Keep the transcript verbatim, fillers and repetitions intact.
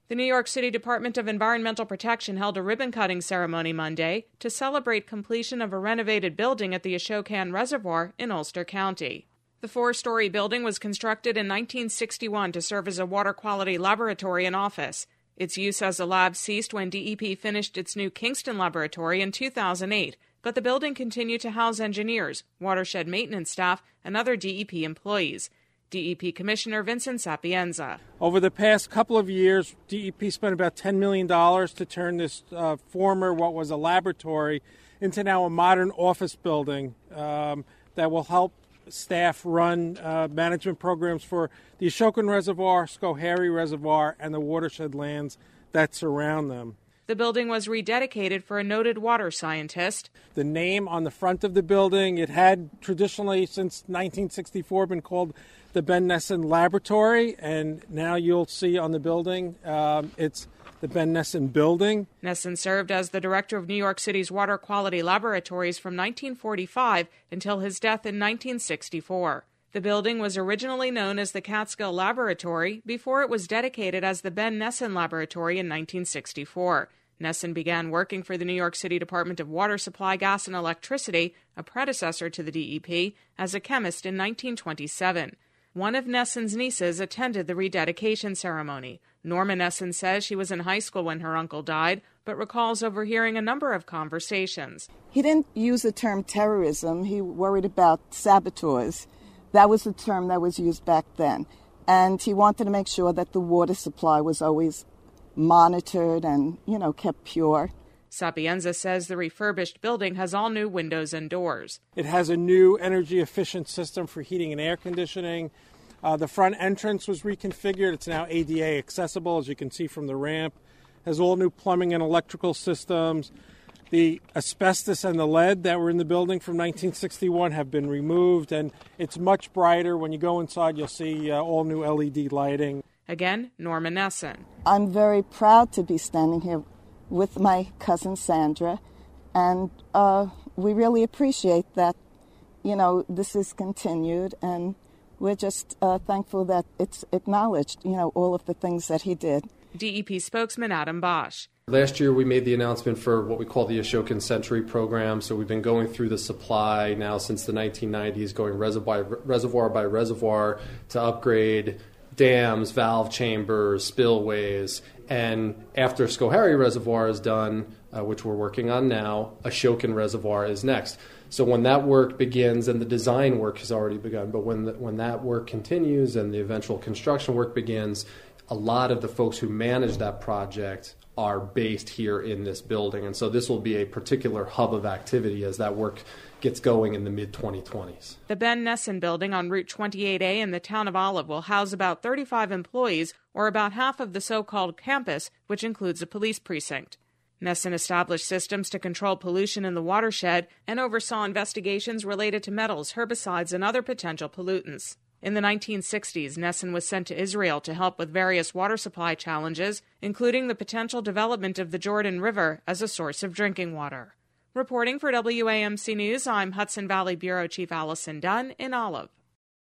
The New York City Department of Environmental Protection held a ribbon-cutting ceremony Monday to celebrate completion of a renovated building at the Ashokan Reservoir in Ulster County. The four-story building was constructed in nineteen sixty-one to serve as a water quality laboratory and office. Its use as a lab ceased when D E P finished its new Kingston laboratory in two thousand eight, but the building continued to house engineers, watershed maintenance staff, and other D E P employees. D E P Commissioner Vincent Sapienza. Over the past couple of years, D E P spent about ten million dollars to turn this uh, former, what was a laboratory, into now a modern office building um, that will help staff run uh, management programs for the Ashokan Reservoir, Schoharie Reservoir, and the watershed lands that surround them. The building was rededicated for a noted water scientist. The name on the front of the building, it had traditionally since nineteen sixty-four been called the Ben Nesson Laboratory, and now you'll see on the building um, it's the Ben Nesson Building. Nesson served as the director of New York City's water quality laboratories from nineteen forty-five until his death in nineteen sixty-four. The building was originally known as the Catskill Laboratory before it was dedicated as the Ben Nesson Laboratory in nineteen sixty-four. Nesson began working for the New York City Department of Water Supply, Gas, and Electricity, a predecessor to the D E P, as a chemist in nineteen twenty-seven. One of Nesson's nieces attended the rededication ceremony. Norma Nesson says she was in high school when her uncle died, but recalls overhearing a number of conversations. He didn't use the term terrorism. He worried about saboteurs. That was the term that was used back then. And he wanted to make sure that the water supply was always monitored and, you know, kept pure. Sapienza says the refurbished building has all new windows and doors. It has a new energy-efficient system for heating and air conditioning. Uh, the front entrance was reconfigured. It's now A D A accessible, as you can see from the ramp. It has all new plumbing and electrical systems. The asbestos and the lead that were in the building from nineteen sixty-one have been removed, and it's much brighter. When you go inside, you'll see uh, all new L E D lighting. Again, Norma Nesson. I'm very proud to be standing here with my cousin Sandra, and uh, we really appreciate that, you know, this is continued, and we're just uh, thankful that it's acknowledged, you know, all of the things that he did. D E P spokesman Adam Bosch. Last year we made the announcement for what we call the Ashokan Century program, so we've been going through the supply now since the nineteen nineties, going reservoir, reservoir by reservoir to upgrade dams, valve chambers, spillways, and after Schoharie Reservoir is done, uh, which we're working on now, Ashokan Reservoir is next. So when that work begins, and the design work has already begun, but when the, when that work continues and the eventual construction work begins, a lot of the folks who manage that project are based here in this building. And so this will be a particular hub of activity as that work gets going in the mid twenty twenties. The Ben Nesson building on Route twenty-eight A in the town of Olive will house about thirty-five employees, or about half of the so-called campus, which includes a police precinct. Nesson established systems to control pollution in the watershed and oversaw investigations related to metals, herbicides, and other potential pollutants. In the nineteen sixties, Nesson was sent to Israel to help with various water supply challenges, including the potential development of the Jordan River as a source of drinking water. Reporting for W A M C News, I'm Hudson Valley Bureau Chief Allison Dunn in Olive.